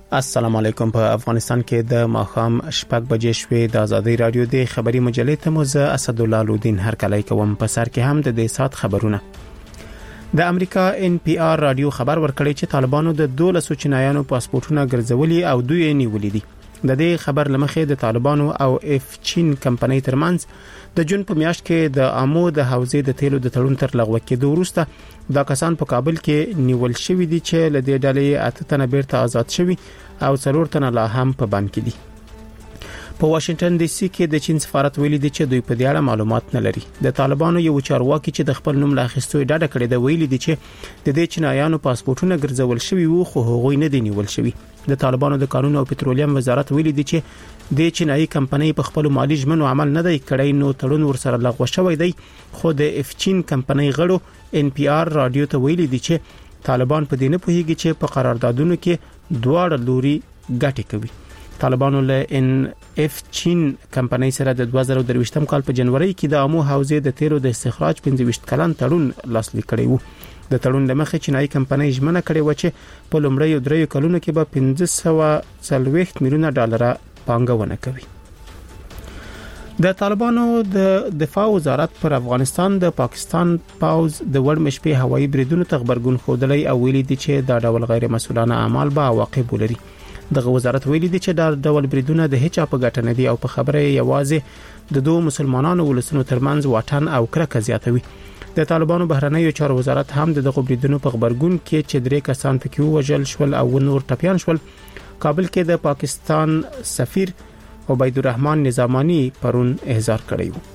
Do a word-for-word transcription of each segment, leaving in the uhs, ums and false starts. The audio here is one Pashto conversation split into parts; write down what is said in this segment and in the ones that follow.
السلام علیکم. په افغانستان کې د ماښام شپږ بجې شوې. د ازادي رادیو د خبري مجلې ته موزه اسد الله لودین هر کله کوم په سر کې هم د دې سات خبرونه. د امریکا ان پی آر رادیو خبر ورکړی چې طالبانو د دولسو چینایانو پاسپورتونه ګرځولي او دوی یې نیولي دي. د دې خبر لمخې د طالبانو او اف چین کمپنۍ ترمنځ د جون په میاشت کې د امو د حوزې د تیلو د تړون تر لغوه کېدو وروسته دا کسان په کابل کې نیول شوی دي چې له دې ډلې اته تنه بیرته آزاد شوي او څلور تنه لا هم په بند کې دي. په واشنگټن ډي سي کې د چین سفارت ویلي دي چې دوی په دې اړه معلومات نه لري. د طالبانو یو چارواکي چې د خپل نوم لا اخیستو ډاډه کړی دی ویلي دي چې د دې چینایانو پاسپورتونه ګرځول شوي وو خو هغوی نه دي نیول شوي. د طالبانو د قانون او پټرولیم وزارت ویلي دي چې د چینایي کمپنۍ په خپل مالی ژمنو عمل نه دی کړی نو تړون ورسره لغوه شوی دی. خو د اف چین کمپنۍ غړو ان پی آر رادیو ته ویلي دي چې طالبان په دې نه پوهیږي چې په قراردادونو کې دواړه لوري ګټه کوي. طالبانو له ان اف چین کمپنۍ سره د دوه زره درویشتم کال په جنوري کې د امو حوزې د تیرو د استخراج پنځه ویشت کلن تړون لاسلیک کړی وو. د تړون لمخې چینایي کمپنۍ ژمنه کړې و چې په لومړیو دریو کلونو کې به پنځه سوه څلوېښت میلیونه ډالر پانګونه کوي. د طالبانو د دفاع وزارت پر افغانستان د پاکستان پاوز د وړ مشپې هوایي بریدونو تخبرګون خوندلې او ویلي دي چې دا ډول غیر مسؤلانه اعمال به عواقب ولري. دغه وزارت ویلي دي چې دا ډول بریدونه د هیڅ په ګټه نه دي او په خبره یوازې د دوه مسلمانانو ولسونو ترمنځ واټن او کرکه زیاتوي. د طالبانو بهرنیو چارو وزارت هم دغه بریدونو په خبرګون کې چې درې کسان پکې وژل شول او نور ټپيان شول کابل کې د پاکستان سفیر عبید الرحمن نظامانی پرون احضار کړی وو.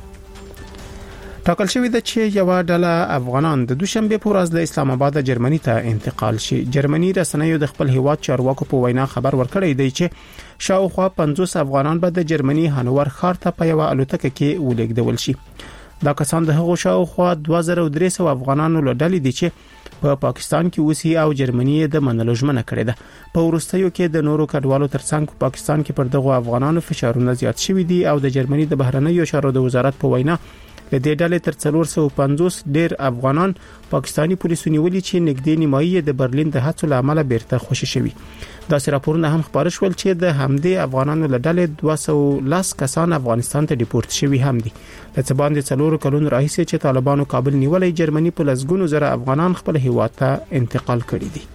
ټاکل شوی د چې یو ډله افغانان د دوشنبه په ورځ د اسلام آباد جرمني ته انتقال شي. جرمني رسنیو د خپل هیواد چارواکو په وینا خبر ورکړی دی چې شاوخوا پنځوس افغانان به د جرمني هانوور ښار ته په یو الوتکه کې ولېږدول شي. دا کسان د هغو شاوخوا دوه زره درې سوه افغانانو له ډلې دي چې په پاکستان کې اوسي او جرمني د منلو ژمنه کړې ده. په وروستیو کې د نورو کډوالو ترڅنګ په پاکستان کې پر دغه افغانانو فشارونه زیات شوي دي او د جرمني د بهرنیو چارو د وزارت په وینا د دې ډلې تر څلور سوه پنځوس ډیر افغانان پاکستانی پولیسو نیولي چې نږدې نیمایي د برلین د هڅو لامل بیرته خوشي شوي. دا راپورونه هم خبر شول چې د همدې افغانانو له ډلې دوه سوه لس کسان افغانستان ته ډیپورت شوي هم دي. لکه باندې څلور کلونو راهیسې چې طالبانو کابل نیولې جرمني په لسګونو زره افغانان خپل هیواد ته انتقال کړي دي.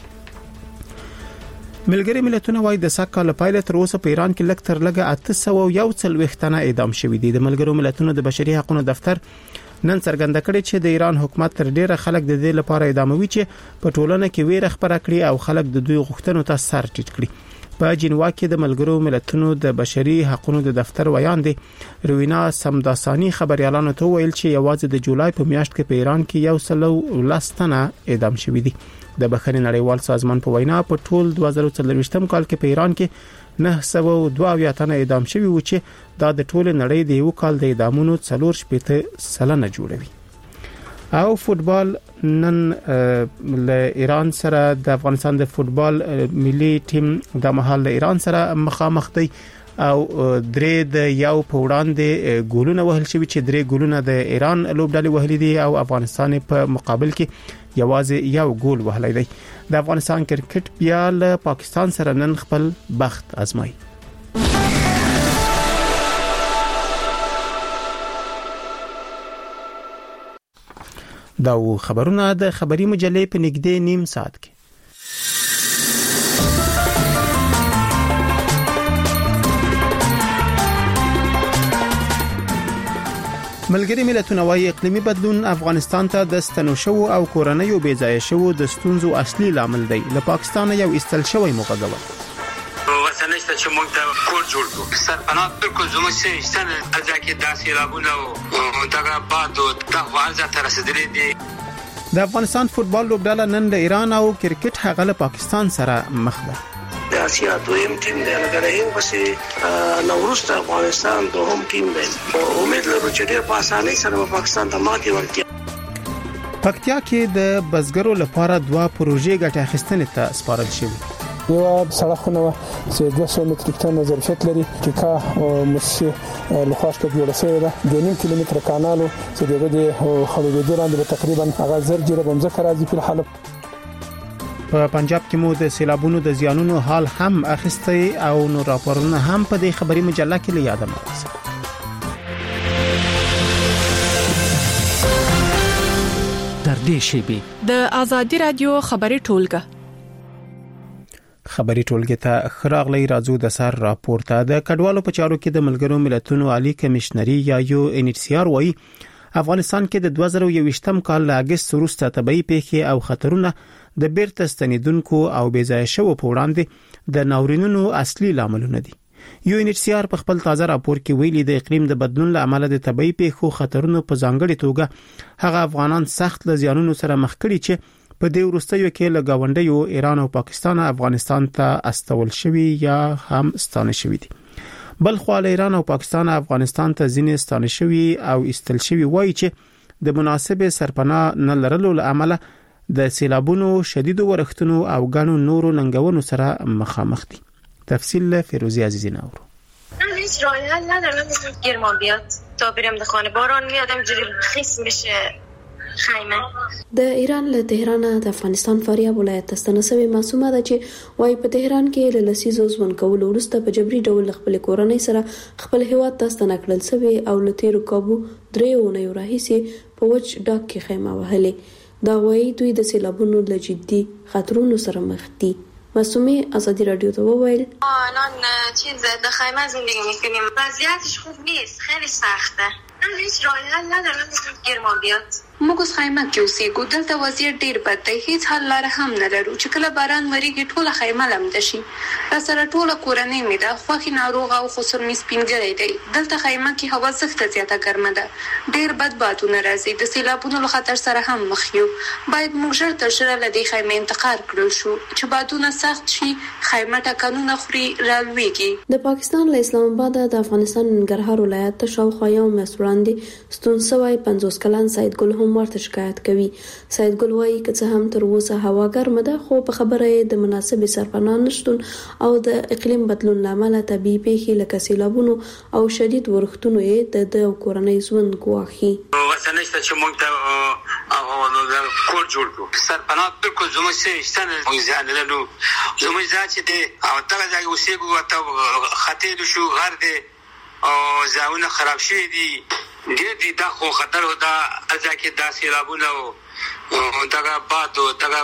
ملګری ملتونه وايي د سکه لپاره تر اوسه په ایران کې لږ تر لږه اته سوه یو څلوېښت تنه اعدام شوي دي. د ملګرو ملتونو د بشري حقوقو دفتر نن څرګنده کړې چې د ایران حکومت تر ډیره خلک د دې لپاره اعداموي چې په ټولنه کې ویره خبره کړي او خلک د دوی غوښتنو ته سر ټیټ کړي. په جنوا کې د ملګرو ملتونو د بشري حقوقو د دفتر ویان دي روینا سمداسانی خبريالانو ته ویل چې یوازې د جولای په میاشت کې په ایران کې یو سلو لس تنه اعدام شوي دي. د بخښنې نړیوال سازمان په وینا په ټول دوه زره څلوېښتم کال کې په ایران کې نه سوه دوه اویا تنه اعدام شوي و چې دا د ټول نړۍ د یو کال د اعدامونو څلور شپېته سلنه جوړوي. او فوتبال نن له ایران سره د افغانستان د فوتبال ملي ټیم د محل له ایران سره مخامخ دی او درې د یو په وړاندې ګولونه وهل شوي چې درې ګولونه د ایران لوبډلې وهلې دي او افغانستان په مقابل کې یوازې یو ګول وهلی دی. د افغانستان کرکټ بیا له پاکستان سره نن خپل بخت آزمایي. دا خبرونه د خبري مجلې په نږدې نیم ساعت کې. ملګری ملتونه وايي اقلیمي بدلون افغانستان ته د ستنو شو او کورنیو بې ځای شو د ستونزو اصلي لامل دی. له پاکستان یو استل شوی مغزوه ورسنه چې موږ ته کور جوړ کړو سرپناه تر کو زموږ سه استل ځکه داسې لابونه او دغه باد او د وازه تر رسیدلې دي. د افغانستان فوتبال لوبډله نن د ایران او کرکټ هغه له پاکستان سره مخ ده. د اسیا دویم ټیم دی لګره پسې نوروز افغانستان دوهم ټیم دی. امید لرو چې ډېر په اسانۍ سره پاکستان ته ماتې ورکړي. پکتیا کې د بزګرو لپاره دوه پروژې ګټه اخیستنې ته سپارل شوې. یو سړکونه چې دوه سوه متر ټن ظرفیت لري چې کا مؤسسه له خاصه جوړه شوې ده. د نیم کیلومتر کانالو چې دغه د خلودو لاندې تقریبا هغه زر جره بمځه راځي په حال په پنجاب کې مو د سیلابونو د زیانونو حال هم اخیستی او نو راپورونه هم په دې خبري مجله کې لیاده مو. در دې شیبه د ازادي رادیو خبري ټولګه خبري ټولګه ته خراغلی راځو د سر راپورته د کډوالو په چارو کې د ملګرو ملتونو عالی کمشنري یا یو ان ایچ سی آر وايي افغانستان کې د دوه زره یوویشتم کال له اگست وروسته طبي پیښې او خطرونه د بیرته ستنیدونکو او بېځایه شوو په وړاندې د ناورینونو اصلي لاملونه دي. یو ان ایچ سی آر په خپل تازه راپور کې ویلي د اقلیم د بدلون له امله د طبي پیښو خطرونو په ځانګړي توګه هغه افغانان سخت له زیانونو سره مخ کړي چې په دې وروستیو کې له گاونډیو ایران او پاکستان افغانستان ته استول شوی یا هم ستانه شوی دي. بل خو ایران او پاکستان افغانستان ته ځینې ستانه شوی او استل شوی وایي چې د مناسبه سرپناه نه لرلو له امله د سیلابونو شدید ورښتونو او غنو نورو ننګونو سره مخامخ دي. تفصیل فیروزی عزیزی نورو. من هیچ راه حل ندارم گرمان بیاد تا برم در خانه باران میاد اینجوری خیس میشه خیمه. د ایران له تهران د افغانستان فاریاب ولایت تستنسوي معصومه ده چې وايي په تهران کې له لسیزو ځوان کول ورسته په جبري ډول خپل کورنۍ سره خپل هیواد ته ستنکړل سوي او له تیرو کابو دریو نه راهیسي په وچ ډاک کې خیمه وهلې. دا وايي دوی د سیلابونو له جدي خطرونو سره مخ دي. معصومه ازادي رادیو ته وویل الان چیز در خیمه زندگی میکنیم وضعیتش خوب نیست خیلی سخته. من هیچ راه حل ندارم گرمان بیاد. موږ اوس خیمه کې اوسېږو دلته وضعیت ډیر بد دی هیڅ حل لاره هم نه لرو چې کله باران وریږي ټوله خیمه لمده شي را سره ټوله کورنۍ مې ده خوښي ناروغه او خسر مې سپینګری دی دلته خیمه کې هوا سخته زیاته ګرمه ده ډیر بد بادونه راځي د سیلابونو له خطر سره هم مخ یو باید موږ ژر تر ژره له دې خیمې انتقال کړو شو چې بادونه سخت شي خیمه ټکانونه خوري رالويږي. د پاکستان له اسلام آباد د افغانستان ننګرهار ولایت ته شاوخوا یو میاشت وړاندې ستون سوی پنځوس کلن سید ګل ورته شکایت کوي. سید ګل وايي که څه هم تر اوسه هوا ګرمه ده خو په خبره د مناسبې سرپناه نشتون او د اقلیم بدلون لامل طبيعي پیښې لکه سیلابونو او شدید ورښتونو یې د کورنۍ ژوند ګواښي. وسنه چې موږ ته او د کور جوړ کړو سرپناه بالکل زموږ څه اشتنه موږ ځان له زموږ ځای چې او دغه ځای اوسېږو ته خطې شو غر دي او ځاونه خراب شي دي ډېر دي دا خو خطر و دا ځکه دا سیلابونه او دغه باد او دغه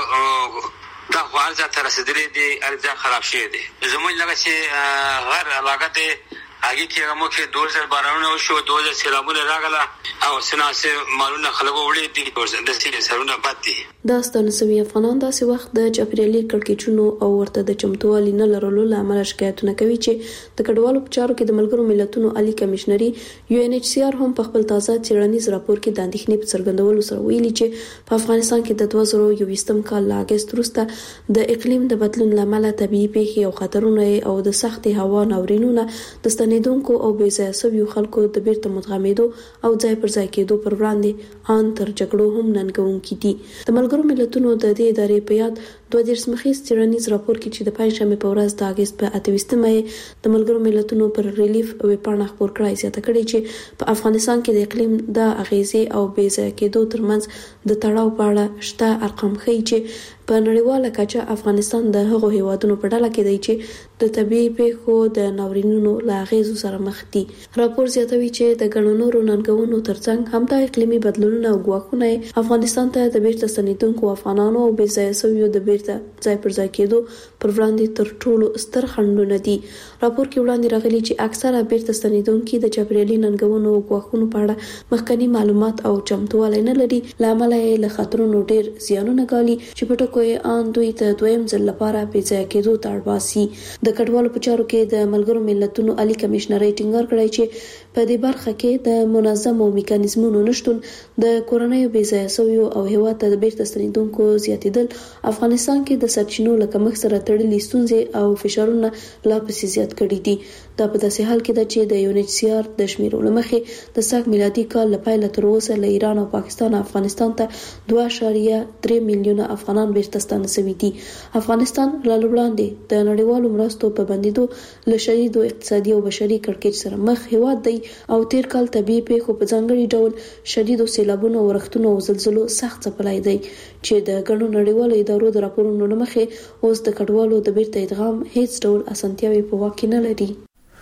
دا خو ارزه تر رسیدلې دي ارزه خراب شي دي زموږ لږه چې غر علاقه دي هغه کې هغه مو کې دوه هزار بارانونه شو دوه هزار سیلابونه راغله او سناسه مالونه خلکو وړي دي د سیلې سرونه بد دي. دا ستانسوي افغانان داسې وخت د چاپیریالي کړکېچونو او ورته د چمتووالي نه لرلو له امله شکایتونه کوي چې د کډوالو په چارو کې د ملګرو ملتونو عالی کمشنري یو ان ایچ سی آر هم په خپل تازه څېړنیز راپور کې د اندېښنې په څرګندولو سره ویلي چې په افغانستان کې د دوه زره یوویشتم کال له اگست وروسته د اقلیم د بدلون له امله طبیعي پیښې او خطرونه او د سختې هوا ناورینونه د ستنېدونکو او بېځایه شویو خلکو د بیرته مدغمېدو او ځای پر ځای کېدو پر وړاندې ان تر جګړو هم ننګونکي دي. د ملګرو ملتونو د دې ادارې په یاد دوه دیرش مخیز څېړنیز راپور کې چې د پنځشنبې په ورځ د اگست په اته ویشتمه د ملګرو ملتونو پر ریلیف ویبپاڼه خپور کړای زیاته کړې چې په افغانستان کې د اقلیم د اغیزې او بېځایه کېدو ترمنځ د تړاو په اړه شته ارقام ښیي چې په نړیواله کچه افغانستان د هغو هیوادونو په ډله کې دی چې د طبيعي پیښو د ناورینونو له اغیزو سره مخ دي. راپور زیاتوي چې د ګڼو نورو ننګونو ترڅنګ هم د اقلیمي بدلونونو او ګواښونه افغانستان ته د بیرته ستنېدونکو افغانانو او بېځایه شویو د بیرته ځای پر ځای کېدو پر وړاندې تر ټولو ستر خنډونه دي. راپور کې وړاندې راغلي چې اکثره بیرته ستنېدونکي د چاپیریالي ننګونو او ګواښونو په اړه مخکنی معلومات او چمتووالی نه لري له امله یې له خطرونو ډېر زیانونه ګالي چې په کوی ان دوی ته دویم ځل لپاره بېځایه کېدو ته اړ باسي. د کډوالو په چارو کې د ملګرو ملتونو عالی کمشنري ټینګار کړی چې په دې برخه کې د منظمو میکانیزمونو نشتون د کورنۍ بېځایه شویو او هیواد ته د بیرته ستنېدونکو زیاتېدل افغانستان کې د سرچینو له کمښت سره تړلې ستونزې او فشارونه لا پسې زیات کړي دي. دا په داسې حال کې ده چې د یو ان ایچ سی آر د شمیرو لمخې د ساک میلادي کال لپاره تر اوسه له ایران او پاکستان او افغانستان ته دوه اعشاریه درې میلیونه افغانان بیرته ستانه شوي دي. افغانستان لا وړاندې د نړیوالو مرستو په بندیدو له شدید اقتصادي او بشري کړکېچ سره مخ هیواد دی او تیر کال طبيعي پیښو په ځانګړي ډول شدید سیلابونو او ورښتونو او زلزلو سخت ځپلای دی چې د ګڼو نړیوالو ادارو د راپورونو لمخې اوس د کډوالو د بیرته ادغام هیڅ ډول اسانتیاوي په واک کې نه لري.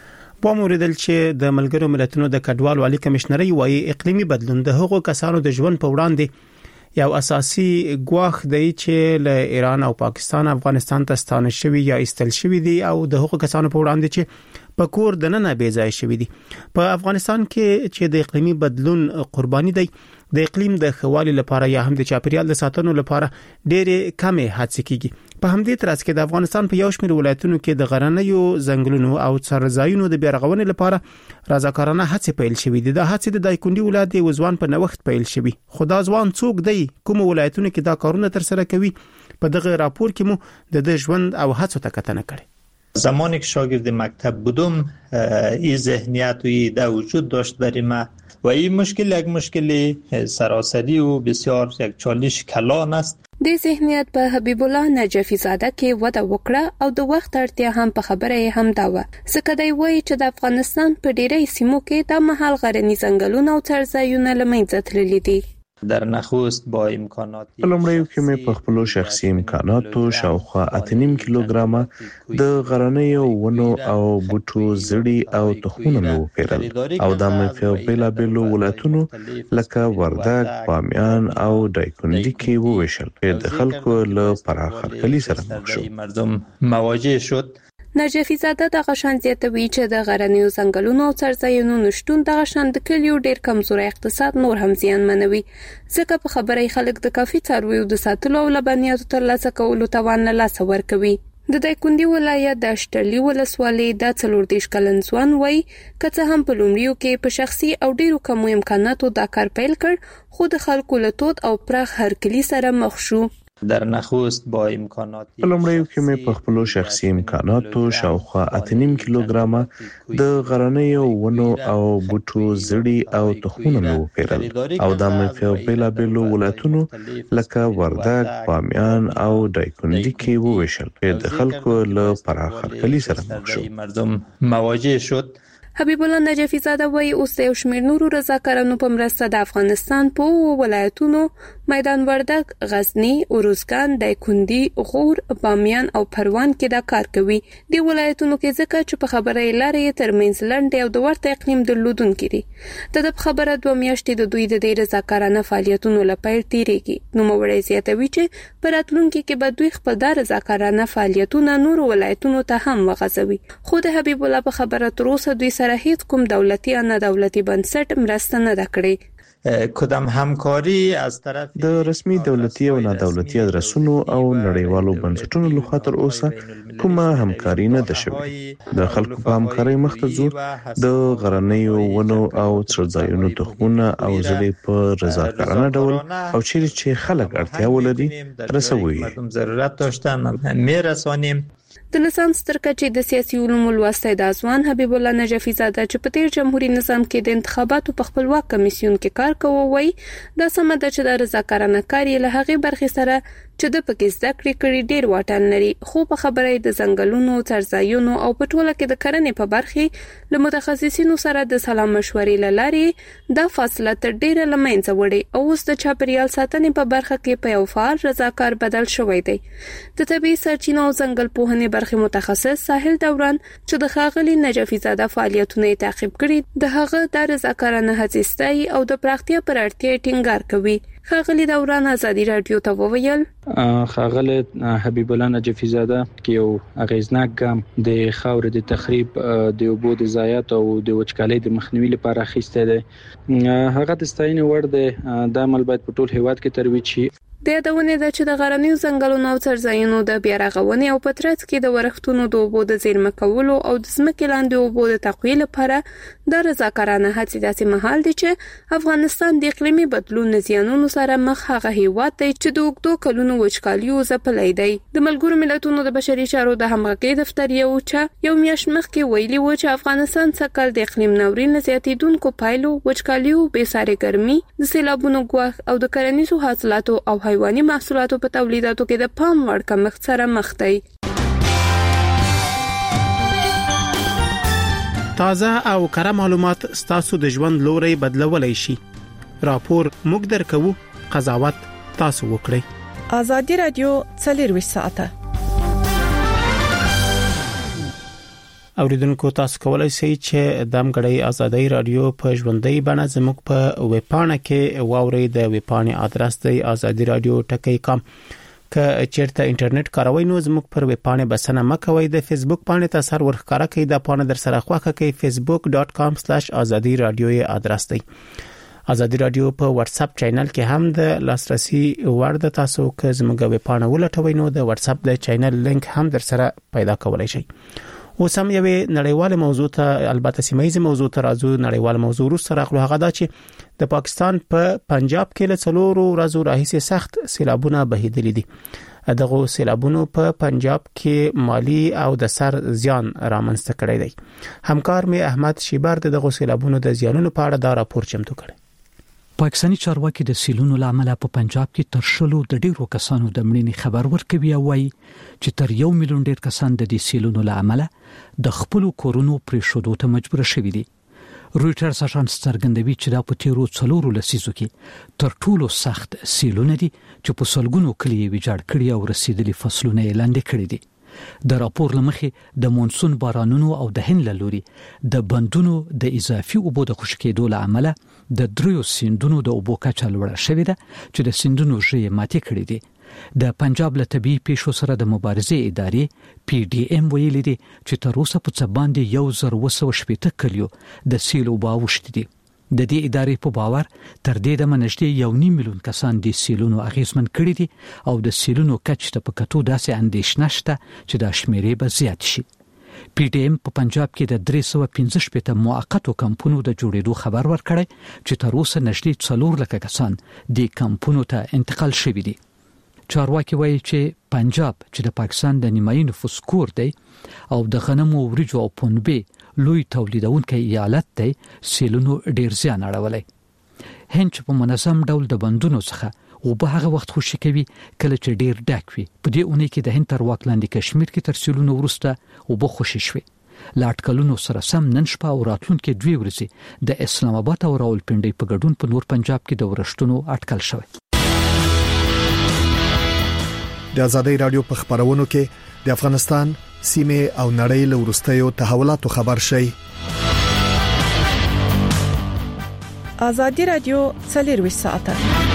په موریدل چې د ملګرو ملتونو د کډوالو عالی کمشنري وايي اقلیمي بدلون د هغو کسانو د ژوند په وړاندې یو اساسي ګواښ دی چې له ایران او پاکستان افغانستان ته ستانه شوی یا ایستل شوی دي او د هغو کسانو په وړاندې چې په کور د نن به ځای شوی دي. په افغانستان کې چې د اقلیمي بدلون قرباني دی د اقلیم د خوالي لپاره یا هم د چاپیریال د ساتنو لپاره ډېرې کمې هڅې کیږي. په همدې ترڅ کې د افغانستان په یو شمېر ولایتونو کې د غرنیو ځنګلونو او څرځایونو د بیارغونې لپاره رضاکارانه هڅې پیل شوې دي. د هڅې د دایکنډي ولایت د وزوان په نوښت پیل شوی. خو دا ځوان څوک دی کوم ولایتونو کې دا کارونه تر سره کوي؟ په دغه راپور کې مو د د ژوند او هڅو ته کتنه کړې. زمانی که شاگرد مکتب بودم این ذهنیت و ایده وجود داشت برای من و این مشکل یک مشکل سراسری و بسیار یک چالش کلان است. د ذهنیت په حبیب الله نجفی زاده کې وده وکړه او د وخت اړتیا هم په خبره هم دا و. ځکه دی وایي چې د افغانستان په ډیری سیمو کې د مهال غرنی ځنګلونه او څرځایونه له منځه تللي دي. در نخست با امکانات لومړی کې مې په خپل شخصي امکاناتو شاوخوا اته نیم کیلوګرامه د غرنیو ونو او بوټو زړی او تخمونه مې وپیرل او دا مې په بیلابیلو ولایتونو لکه وردګ، بامیان او دایکنډي کې وویشل چې د خلکو له پراخ خلکلي سره مخ شو. مردم مواجه شد. نجفی زاده د غشان زیاتوي چې د غرنیو ځنګلونو او څرځایونو نشټون د غشان د کلیو ډیر کمزوري اقتصاد نور هم زیان منوي. ځکه په خبري خلک د کافي څارویو د ساتلو او لبنیاتو ترلاسه کولو توان نه لاس ورکوي. د دایکنډي ولایت د اشټرلی ولسوالۍ د څلور دیش کلن ځوان وای کڅه هم په لومړیو کې په شخصي او ډیرو کم امکاناتو دا کار پیل کړ خو د خلکو له تود او پراخ هرکلی سره مخ شو. در نخست با امکانات لومړی کې مې په خپل شخصي امکاناتو شاوخوا اته نیم کیلوګرامه د غرنیو ونو او بوټو زړی او تخمونه مې وپیرل او دا مې په بیلابیلو ولایتونو لکه وردګ، بامیان او دایکنډي کې وویشل چې د خلکو له پراخ خلکلي سره مخ شو. مردم مواجه شد. حبیب الله نجفی زاده وایي اوس یو شمېر نورو رضاکارانو په مرسته د افغانستان په ولایتونو میدان وردګ، غزنی، اروزګان، دایکنډي، غور، بامیان او پروان کې دا کار کوي. د ولایتونو کې ځکه چې په خبره لارې ترمنځ لنډ او د ورته اقلیم درلودونکي دي. د د خبره دوه میاشتې د دوی د دې رضاکارانه فعالیتونو لپاره تیریږي. نو موړی زیاتوي چې په راتلونکي کې به دوی خپل د رضاکارانه فعالیتونه نورو ولایتونو ته هم وغځوي. خو د حبیب الله په خبره تر اوسه دوی سره هیڅ کوم دولتي یا نه دولتي بنسټ مرسته نه ده کړې. کدام همکاری از طرف د رسمي دولتي او نه دولتي ادرسونو او نړیوالو بنسټونو لخوا تر اوسه کومه همکاري نه ده شوې. د خلکو په همکاري مخته ځو د غرنیو ونو او څرځایونو تخمونه او زړې په رضاکارانه ډول او چیرې چې خلک اړتیا ولري رسوي. مردم ضرورت داشتن میرسانیم. د نظام سترکچې د سیاسي علومو لوستی د ځوان حبیب الله نجفی زاده چې په تیر جمهوریت نظام کې د انتخاباتو په خپلواک کمیسیون کې کار کوي وایي دا سمه ده چې د رضاکارانه کار له هغې برخې سره چې د پکې زده کړې کړي ډیر واټن لري. خو په خبره د ځنګلونو، څرځایونو او په ټوله کې د کرنې په برخې له متخصصینو سره د سلا مشورې له لارې دا فاصله تر ډیره له منځه وړي او اوس د چاپیریال ساتنې په برخه کې په یو فعال رضاکار بدل شوی دی. د طبیعي سرچینو او ځنګل پوهنې برخې متخصص ساحل دوران چې د ښاغلي نجفی زاده فعالیتونه تعقیب کړي د هغه د رضاکارانه هڅې ستایي او د پراختیا پر اړتیا ټینګار کوي. ښاغلي دوران ازادي رادیو ته وویل ښاغلي حبیب الله نجفی زاده کې یو اغیزناک ګام د خاورې د تخریب، د اوبو د ضایعات او د وچکالۍ د مخنیوي لپاره اخیسته ده. هغه د ستاینې وړ دی. دا عمل باید په ټول هیواد کې ترویج شي. د یادونه ده چې د غرنیو ځنګلونو او څړځایونو د بیا رغونې او په ترڅ کې د ورښتونو د اوبو د زیرمه کولو او د ځمکې لاندې اوبو د تقویه لپاره د رضاکارانه هڅې داسې مهال دي چې افغانستان د اقلیمي بدلون زیانونو سره مخ هغه هیواد دی چې د اوږدو کلونو وچکالیو ځپلی دی. د ملګرو ملتونو د بشري چارو د همغږۍ دفتر یو چې یو میاشت مخکې ویلي و چې افغانستان څکل د اقلیم ناورین زیاتیدونکو پایلو وچکالیو بېسارې ګرمي د سیلابونو ګواښ او د کرنیزو حاصلاتو او حیواني محصولاتو په تولیداتو کې د پام وړ کمښت سره مخ دی. تازه او کره معلومات ستاسو د ژوند لوري بدلولای شي. راپور موږ درکو، قضاوت تاسو وکړئ. ازادي رادیو څلور ساعته. اوریدونکو تاسو کولای شئ چې د مګړی ازادي رادیو په ژوندۍ بڼه زموږ په ویب پاڼه کې واورئ. د ویب پاڼې ادرس دی ازادي رادیو ټکی کام. که چیرته انټرنیټ کاروئ نو زموږ پر ویب پاڼه بسنه مکوئ. د فیسبوک پاڼې ته سر ورخکاره کړئ. د پاڼه در سره خواخه کړئ facebook dot com slash azadi radio یې ادرس دی. ازادي رادیو په واتس اپ چینل کې هم د لاسرسي وړ د تاسو که زموږ ویب پاڼه ولټوئ نو د واتس اپ د چینل لینک هم در سره پیدا کولای شئ. اوس هم یو نړیواله موضوع ته، البته سیمایي موضوع ته راځو. نړیواله موضوع وروسته راغلو هغه دا چې د پاکستان په پنجاب کې له څلورو ورځو راهیسې سخت سیلابونه بهیدلي دي. دغه سیلابونو په پنجاب کې مالی او د سر زیان رامنځته کړی دی. همکار می احمد شیبر دغه سیلابونو د زیانونو په اړه دا راپور چمتو کړی. پاکستاني چارواکي د سیلونو لامل په پنجاب کې تر شلو د ډیرو کسانو د مړینې خبر ورکوي او وايي چې تر یو میلیون ډیر کسان د دې سیلونو لامل د خپل کورونو پرې شودو ته مجبور شوي دي. رويټرز اژانس څرګندوي چې دا په تیرو څلورو لسیزو کې تر ټولو سخت سیلونه دي چې په سلګونو کلی ویجاړ کړي او رسیدلي فصلونه لاندې کړي دي. د راپور لمخې د مونسون بارانونو او د هند لوري د بندونو د اضافي اوبو د خشکېدو لامل د دریو سیندونو د اوبو کچه لوړه شوې ده چې د سیندونو ژې ماتې کړې دي. د پنجاب له طبي پیښو سره د مبارزې ادارې پی ډي ایم ویلي دي چې تر اوسه په څه باندې یو زر اوه سوه شپېته کلیو د سیل اوبه اوښتې دي. د دې ادارې په باور تر دې د منځدې یو نیم میلیون کسان د سیلونو اغیزمن کړي دي او د سیلونو کچ ته په کتو داسې اندېښنه شته چې د شمیرې به زیات شي. پی ډي ایم په پنجاب کې د درې سوه پنځه شپېته موقتو کمپونو د جوړېدو خبر ورکړی چې تر اوسه نږدې څلور لکه کسان د کمپونو ته انتقال شوي دي. چارواکي وایي چې پنجاب چې د پاکستان د نیمایي نفوس کور دی او د غنمو، وریجو او پنبې لوی تولیدونکی ایالت دی، سیلونو ډیر زیان اړولی. هند چې په منظم ډول د بندونو څخه او به هغه وخت خوشي کوي کله چې ډیر ډک وي. په دې اونۍ کې د هند تر واک لاندې کشمیر کې تر سیلونو وروسته او به خوشي شوي. لا اټکلونو سره سم نن شپه او راتلونکي دوی ورځې د اسلام آباد او راولپنډۍ په ګډون په نور پنجاب کې د ورښتونو اټکل شوی. د ازادي رادیو په خبرونو کې د افغانستان سیمه او نړۍ له ورستیو تحولاتو خبر شي. ازادي رادیو څلور ساعته.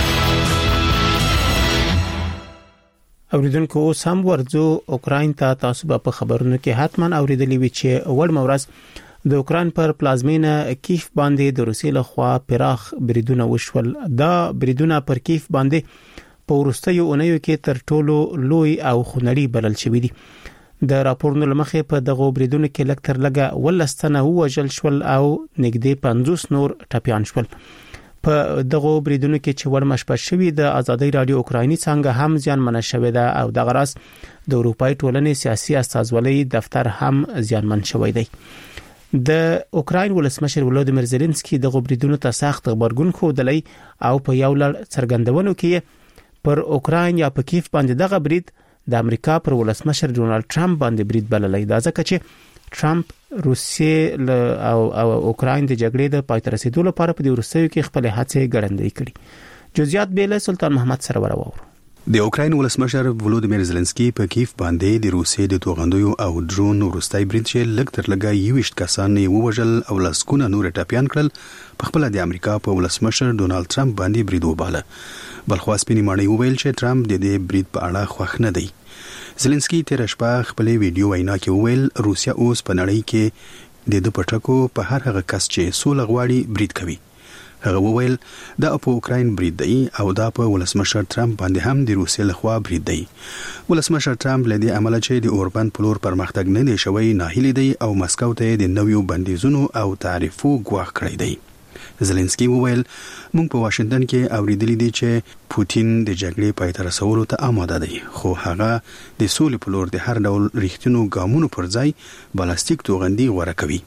اوریدونکو سم ورځو اوکراین ته تاسو په خبرونو کې حتمان اوریدلی وی چې اول مورز د اوکراین پر پلازمینه کیف باندې د روسیې لخوا پراخ بریدونه وشول. دا بریدونه پر کیف باندې په ورستیو اونیو کې تر ټولو لوی او خونړي بلل شوی دي. د راپورونو لمخې په دغه بریدونو کې لږ تر لږه ولستنه وژل شول او نږدې پنځوس نور ټپيان شول. په دغه بریدونو کې چې ورمشپ شوی د ازادي رادیو اوکرایني څنګه هم ځان منع شوی ده او د غراس د اروپای ټولنې سیاسي استازولۍ دفتر هم ځانمن شوی دی. د اوکراین ولسمشر ولودیمیر زيلنسکي دغه بریدونو ته سخت خبرګون خوده او په یو لړ څرګندونو کې پر اوکراین یا په کیف باندې دغه برید د امریکا پر ولسمشر ډونالد ټرمپ باندې برید بللی. دا ځکه چې ټرمپ روسیې او او اوکراین د جګړې د پای ته رسیدو لپاره په دې ورستیو کې خپل هڅې ګړندې کړي. جزئیات به له سلطان محمد سره ورور. د اوکراین ولسمشر ولودیمیر زيلنسکي په کیف باندې د روسیې د توغندیو او ډرون ورستای برید چې لږ تر لږه یوشت کسان یې ووژل او لسکونه نور ټپيان کړل. په خپل د امریکا په ولسمشر ډونالد ټرمپ باندې برید وباله. بلخوا سپینې ماڼۍ وویل چې ټرمپ د دې برید په اړه خوښ نه دی. زيلنسکي تیر شپه خپل ویډیو وینا کې وویل روسیا اوس په نړۍ کې د د پټکو په هر هغه کس چې سوله غواړي برید کوي. هغه وویل دا په اوکراین برید دی او دا په ولسمشر ترامپ باندې هم د روسیې لخوا برید دی. ولسمشر ترامپ لدی عمل چې د اوربان پلور پرمختګ نه دی شوی ناهیلی دی او مسکو ته د نویو بندیزونو او تعرفو ګواښ کړی دی. زلنسکی وویل موږ په واشنگټن کې اوریدلی دی چې پوتین د جګړې پای ته رسولو ته آماده دی خو هغه د سولې په لور د هر ډول ریښتینو ګامونو پر ځای بلاستیک توغندي غوړه کوي.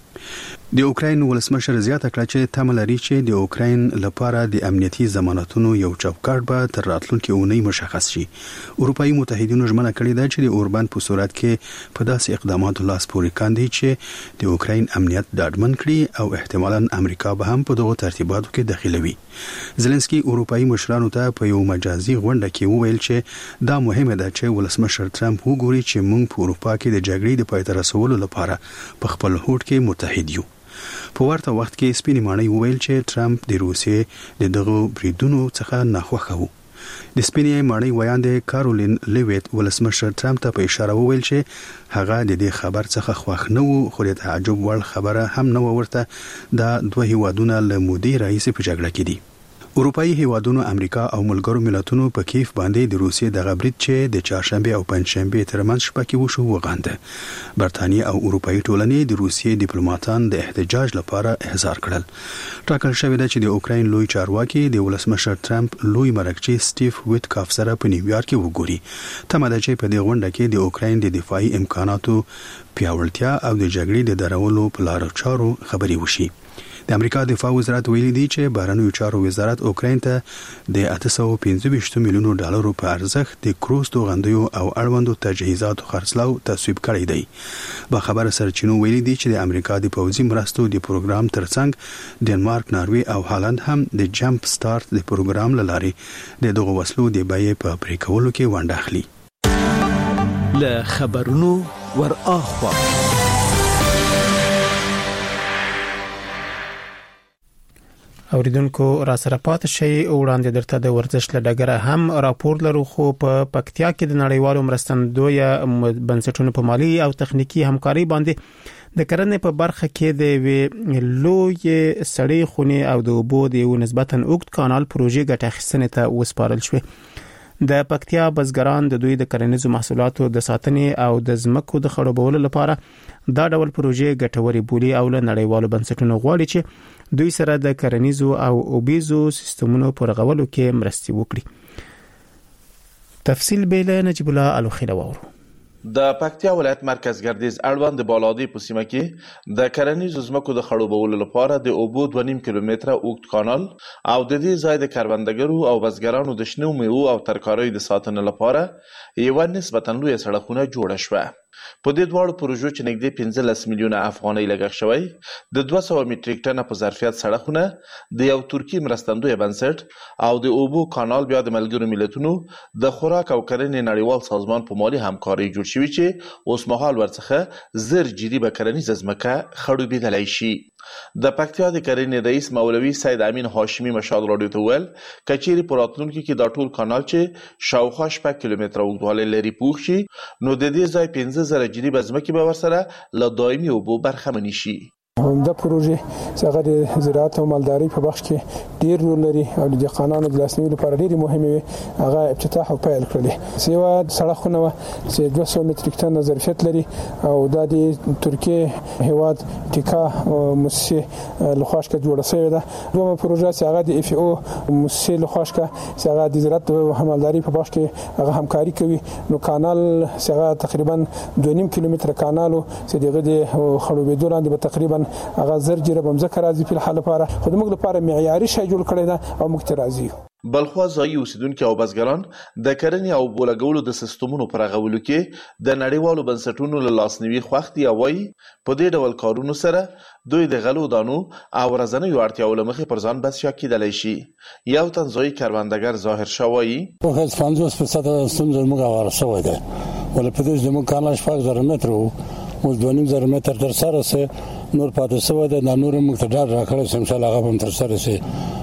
د اوکراین ولسمشر زیاته کړه چې تمه لري چې د اوکراین لپاره د امنیتي ضمانتونو یو چوکاټ به تر راتلونکي اونۍ مشخص شي. اروپאי متحدینو ژمنه کړې ده چې د اوربان په صورت کې په داسې اقداماتو لاس پورې کاندي چې د اوکراین امنیت ډاډمن کړي او احتمالاً امریکا به هم په دغه ترتیباتو کې دخیلوي. زلنسکی اروپאי مشرانو ته په یو مجازي غونډه کې وویل چې دا مهمه ده چې ولسمشر ترامپ وګوري چې موږ په اروپا کې د جګړې د پای ته رسولو لپاره په خپل هوډ کې متحد یو. په ورته وخت کې سپینې ماڼۍ وویل چې ترامپ د روسیې د دغه بریدونو څخه ناخوښه وو. د سپینې ماڼۍ ویاندې کارولین لیویت ولسمشر ترامپ ته په اشاره وویل چې هغه د دې خبر څخه خوښ نه وو خو د تعجب وړ خبره هم نه ورته دا دوه هیوادونه له مودې راهیسې په جګړه کې دي. اروپאי هیوادونو امریکا او ملګرو ملتونو په کیف باندې د روسیې د غبرګ چې د چهارشنبه او پنځشنبه ترمنځ شپه کې وشو وغانده. برتانیې او اروپאי ټولنې د روسیې ډیپلوماټان د احتجاج لپاره احضار کړل. ټاکل شوی دی چې د اوکراین لوی چارواکي د ولسمشر ترامپ لوی مرکچی سټیف ویټکاف سره په نیویارک کې وګوري. تمه ده چې په دې غونډه کې د اوکراین د دفاعي امکاناتو پیاوړتیا او د جګړې د درولو په لارو چارو خبري وشي. د امریکا دفاع وزارت ویلي دی چې بهرنیو چارو وزارت اوکراین ته د اته سوه پنځه ویشت میلیونو ډالرو په ارزښت د کروز توغندیو او اړوندو تجهیزاتو خرڅلاو تصویب کړی دی. با خبر سرچینو ویلي دی چې د امریکا د پوځي مرستو د پروګرام ترڅنګ ډنمارک، ناروې او هالند هم د جمپ سٹارټ د پروګرام لارې د دغه وسلو د بیې په پرې کولو کې ونډه اخلي. له خبرونو ور اخوا اوریدونکو را سره پات شي وړاندې درته د ورزش لډګره هم راپور لرو خو په پکتیا کې د نړیوالو مرستندوی بنسټونو په مالی او تخنیکی همکاري باندې د کرنې په برخه کې د لوی سړې خونې او د اوبو د یو نسبتاً اوږد کانال پروژې ګټه اخیستنې ته وسپارل شوې. د پکتیا بزګران د دوی د کرنیزو محصولاتو د ساتنې او د ځمکو د خړوبولو لپاره دا ډول پروژې ګټوري بولي او له نړیوالو بنسټونو غواړي چې دوی سره د کرنیزو او اوبیزو سیستمونو پر غولو کې مرستي وکړي. تفصیل به له نجیب الله الوخیله وورو. د پکتیا ولایت مرکز ګردیز اړوند بالادی په سیمه کې د کرنیزو ځمکو د خړوبولو لپاره د اوبو دوه نیم کیلومتره اوږد کانال او د دې ځای د کروندګرو او بزګرانو د شنو میوو او ترکاریو د ساتنې لپاره یو نسبتاً لوی سړکونه جوړه شوه. په دې دواړو پروژو چې نږدې پنځلس میلیونه افغانۍ لګښت شوی د دوه سوه میټریک ټنه په ظرفیت سړکونه د یو ترکی مرستندوی بنسټ او د اوبو کانال بیا د ملګرو ملتونو د خوراک او کرنې نړیوال سازمان په مالي همکارۍ جوړ شوي چې اوس مهال ورڅخه زر جریبه کرنیزه ځمکه خړوبېدلی شي. د پکتیا د کرنې رئیس مولوي سید امین هاشمي مشال راډیو ته ویل کچېرې په راتلونکي کې دا ټول کانال چې شاوخوا شپږ کیلومتره اوږدوالی لري پوخ شي نو د دې ځای پنځه زره جریبه ځمکې به ورسره له دایمي اوبو برخمنې شي. دا پروژه چې هغه د زراعت او مالداري په بخش کې ډیر رول لري او د دهقانانو د لاسنیوي لپاره ډیر مهمه وي. هغه افتتاح او پیل کړل. سیوا سړکونه و چې دوه سوه میټریک ټن ظرفیت لري او دا د ترکیه هیواد ټیکا مؤسسه لخواشکه جوړه شوې ده. دوه پروژه چې هغه د اف او مؤسسه لخواشکه چې هغه د زراعت او مالداري په بخش کې هغه همکاري کوي. نو کانال چې هغه تقریبا دوه نیم کیلومتره کانالو چې دغه د خړوبېدو لاندې به تقریبا هغه زر جره بمځکه راځي په حال لپاره خو موږ لپاره معیاري شی جوړ کړی دا او موږ ته راځي. بلخوا ځایي اوسیدونکو او بزګران د کرنې او بولګولو د سیستمونو پر غولو کې د نړیوالو بنسټونو له لاسنیوي خوښ دي او وايي په دې ډول کارونو سره دوی د غلو دانو او ورځنیو اړتیاو له مخې پر ځان بسیا کېدلی شي. یو تن ځایي کروندګر ظاهر شاه وایي په پنځوس فیصده ستونزه موږ هواره شوی ده ولې په دې زموږ کانال شپږ زره متره اوس دوه نیم زره متر تر سره سه نور پاتې شوی ده. دا نور موږ ته ډاډ راکړی چې انشاءالله هغه به هم تر سره شي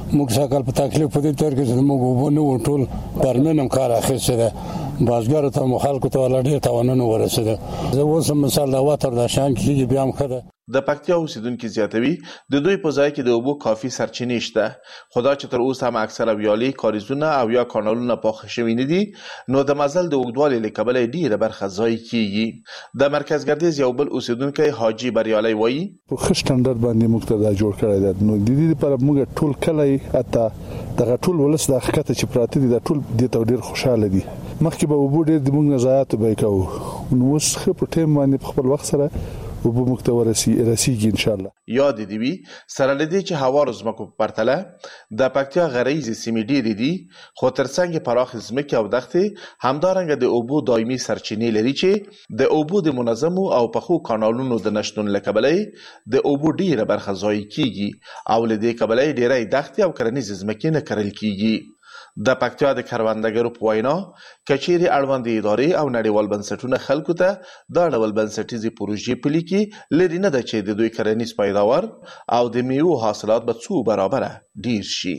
موږ ساکل په تکلیف په دې تر کې چې موږ وبونه ټول پرمنم کار اخیسته ده بازګر ته مخالکو ته ولډه توانونه ورسېده زه اوس مثال دا واتر د شان کې بیا هم خده د پکتیا اوسیدونکو زیاتوي د دوی په ځای کې د اوبو کافي سرچینې شته خدا چې تر اوسه هم اکثره ویالې کاریزونه او یا کانالونه پاخه شوي نه دي نو د مزل د اوږدوالي له کبله ډیره برخه ضایع کیږي د مرکز ګردیز یو بل اوسیدونکو حاجی بریالي وایي په ښه سټانډرډ باندې مقتدا جوړ کړی دی نو د دې لپاره موږ ټول کله اته دغه ټول ولس د حقیقت چې پراته دي د ټول د تودیر خوشاله دي مخکې به وبو ډېر د موږ نزاعت به کوو نو اوس خو په ټیم باندې خپل وخت سره وبو مکتورسي رسیږي ان شاء الله یاد دی وی سره لدی چې هوا روزمکو په پرتله د پکتیا غریزي سیمې ډېرې دي خو ترڅنګ پراخ ځمکې او دښتې همدارنګه د اوبو دایمي سرچینې لري چې د اوبو د منظمو او پخو کانالونو د نشټون لکبلې د اوبو ډیره برخه ضایع کیږي او لدی کبلې ډېرې دښتې او کرنیز ځمکې نه کرل کیږي د پکتیا د کروندګرو په وینا کچېری اړوند ادارې او نړیوال بنسټونه خلکو ته دا ډول بنسټیزي پروژې پلي کې لري نه د چې د دوی کرنیز پیداوار او د میوو حاصلات به څو برابره ډیر شي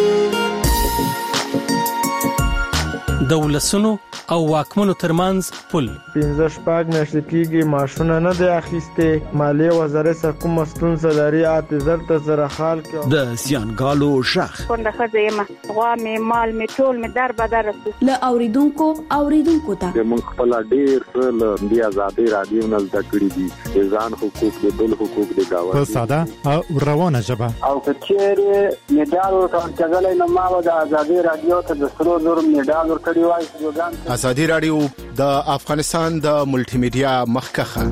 د ولسونو او واکمنو ترمنځ پل پنځه شپږ میاشتې کېږي معاشونه نه دی اخیستې مالیې وزارت څخه کومه ستونزه لري اته زر ته زره خال کې د زیانګالو شخ څنګه ښځه یم غوا مې مال مې ټول مې در بدر له اوریدونکو اوریدونکو ته موږ خپل ډېر له دی آزادي رادیو نه زده کړی دي ځان حقوق د بل حقوق د گاوه په ساده او روانه ژبه او کچېره میډال ورکړل نو ما د آزادي رادیو ته د سرو زر میډال ورکړی وای ازادي رادیو د افغانستان د ملټي میډیا مخکخه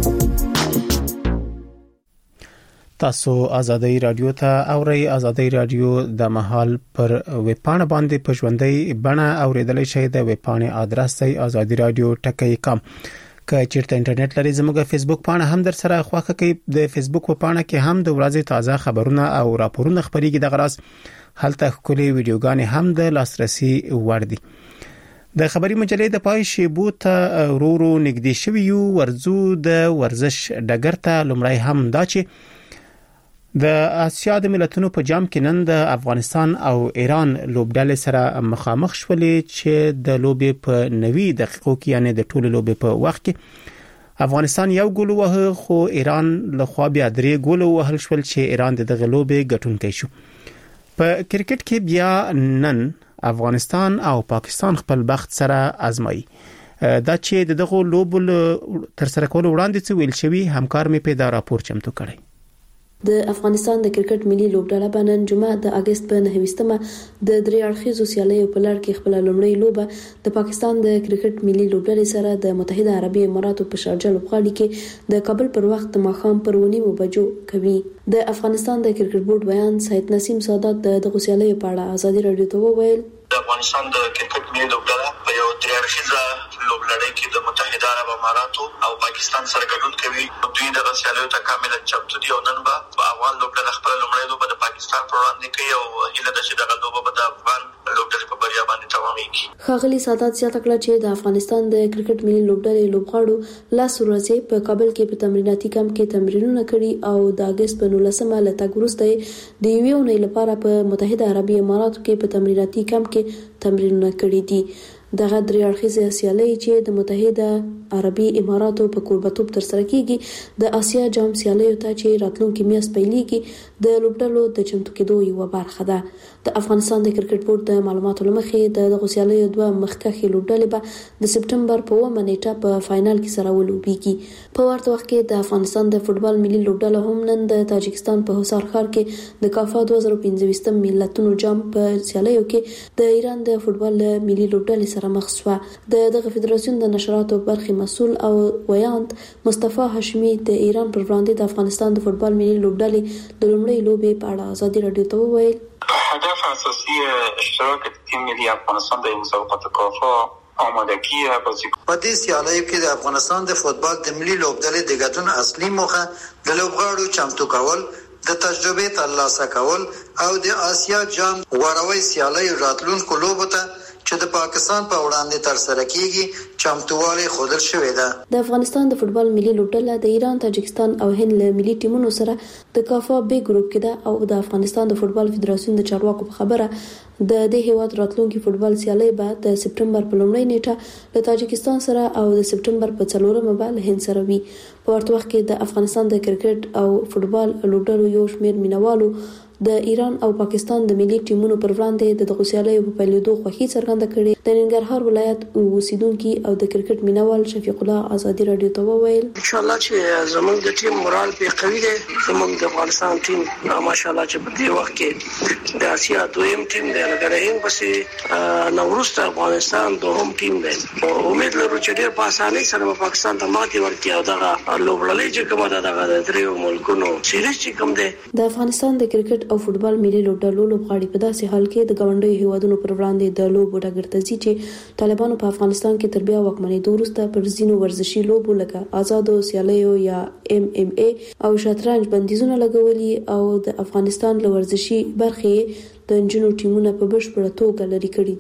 تاسو ازادي رادیو ته اوري ازادي رادیو د محل پر ویبپاڼه باندې پښوندې بڼه اوریدلای شئ د ویبپاڼه ادرس دی ازادي رادیو ټکی کام که چیرته انټرنیټ لري زموږه فیسبوک پاڼه هم در سره خواخه کوي د فیسبوک په پاڼه کې هم د ورځې تازه خبرونه او راپورونه خبريږي د غراس هلته خولي ویډیوګانې هم د لاسرسي وړ دي د خبري مجلې د پای شیبو ته ورورو نږدې شوی یو ورزو د ورزش ډګر ته لمړی هم دا چې د آسیا د ملتونو په جام کې نن د افغانستان او ایران لوبډلې سره مخامخ شولې چې د لوبې په نوي دقیقو کې یعنی د ټولو لوبې په وخت کې افغانستان یو ګول وه خو ایران له خوا بیا درې ګول وهل شول چې ایران د دغه لوبې ګټونکی شو په کرکټ کې بیا نن افغانستان او پاکستان خپل بخت سره ازمایي دا چې دغه لوب تر سره کول وړاندې څه ویل شوی همکار می پیدا راپور چمتو کړی د افغانستان د کرکټ ملي لوبډله په نن جمعه د اگست په نهمه د درې اړخیزو سیالیو په لړ کې خپل لومړی لوبه د پاکستان د کرکټ ملي لوبډلې سره د متحده عربي اماراتو په شارجه لوبغالي کې د کابل پر وخت ماښام پر ونیمو بجو کوي د افغانستان د کرکټ بورډ بیان سید نسیم سادات د دغه سیالیو په اړه ازادي رادیو ته وویل د افغانستان د کرکټ ملي لوبډله په یو درې اړخیزه لوبلړۍ کې د متحده عرب اماراتو او پاکستان سره ګډون کوي دوی د سیالیو ته کاملا چمتو دي او نن به په افغان لوبډله خپل لومړی لوبه د پاکستان پر وړاندې کوي او هیله ده چې دغه لوبه به د افغان لوبډلې په بریا باندې تمامېږي ښاغلي سادات زیاته کړه چې د افغانستان د کرکټ ملي لوبډلې لوبغاړو لاس ورځې په کابل کې په تمریناتي کمپ کې تمرینونه کړي او د اگست په نولسمه له تګ وروسته د یوې اونۍ لپاره په متحده عربي اماراتو کې په تمریناتي کمپ کې تمرینونه کړي دي دغه درې اړخیزه سیالي چې د متحده عربي اماراتو په کوربتوب تر سره کیږي د آسیا جام سیالیو ته چې راتلونکي میاشت پیلېږي د لوبډلو د چمتو کېدو یو برخه ده د افغانستان د کرکټ بورډ د معلوماتو لمخې د دغه سیالیو دوه مخکښې لوبډلې به د سپټمبر په اوومه نیټه په فائنل کې سره ولوبېږي په ورته وخت کې د افغانستان د فوتبال ملي لوبډله هم نن د تاجکستان په حصار ښار کې د کافا دوه زره پنځه ملتونو جام په سیالیو کې د ایران د فوتبال ملي لوبډلې سره مخ شوه د دغه فدراسیون د نشراتو برخې مسؤل او ویاند مصطفی هاشمي د ایران پر وړاندې د افغانستان د فوتبال ملي لوبډلې د لومړۍ لوبې په اړه ازادي رادیو ته وویل هدف اساسی اشتراک تیم ملی افغانستان در مسابقات کافا آمادگی بازیکن په دې سیالیو کې د افغانستان د فوتبال د ملي لوبډلې د ګډون اصلي موخه د لوبغاړو چمتو کول د تجربې ترلاسه کول او د آسیا جام غوړوي سیالیو راتلونکو لوبو ته چې د پاکستان په وړاندې تر سره کیږي چمتووالی خوندل شوې ده. د افغانستان د فوتبال ملي لوبډله د ایران، تاجکستان او هند له ملي ټیمونو سره د کافا بي ګروپ کې ده او د افغانستان د فوتبال فدراسیون د چارواکو په خبره د دې هیواد راتلونکي فوتبال سیالي به د سپټمبر په لومړۍ نیټه له تاجکستان سره او د سپټمبر په څلورمه به له هند سره وي. په ورته وخت کې د افغانستان د کرکټ او فوتبال لوبډلو یو شمېر مینوالو د ایران او پاکستان د ملي ټیمونو پر وړاندې د دغه سیالیو په پیلېدو خوښي څرګنده کړې. د ننګرهار ولایت اوسیدونکي او د کرکټ مینوال شفیق الله ازادي رادیو ته وویل ان شاء الله چې زموږ د ټیم مورال په قوي دی. زموږ د افغانستان ټیم ماشاء الله چې په دې وخت کې د اسیا دویم ټیم دی، لکه هند پسې نوروز افغانستان دوهم ټیم دی. امید لرو چې ډېر په اسانۍ سره پاکستان ته ماتې ورکړي او دغه لوبډلې چې کومه ده دغه د دریو ملکونو سیریز چې کوم دی. د افغانستان د کرکټ او فوتبال ملي لوبډلو لوبغاړي په داسې حال کې د ګاونډیو هیوادونو پر وړاندې د لوبو ډګر ته ځي چې طالبانو په افغانستان کې تر بیا واکمنېدو وروسته پر ځینو ورزشي لوبو لکه آزادو سیالیو یا ایم ایم ای او شطرنج بندیزونه لګولي او د افغانستان له ورزشي برخې د نجونو ټیمونه په بشپړه توګه لري کړي.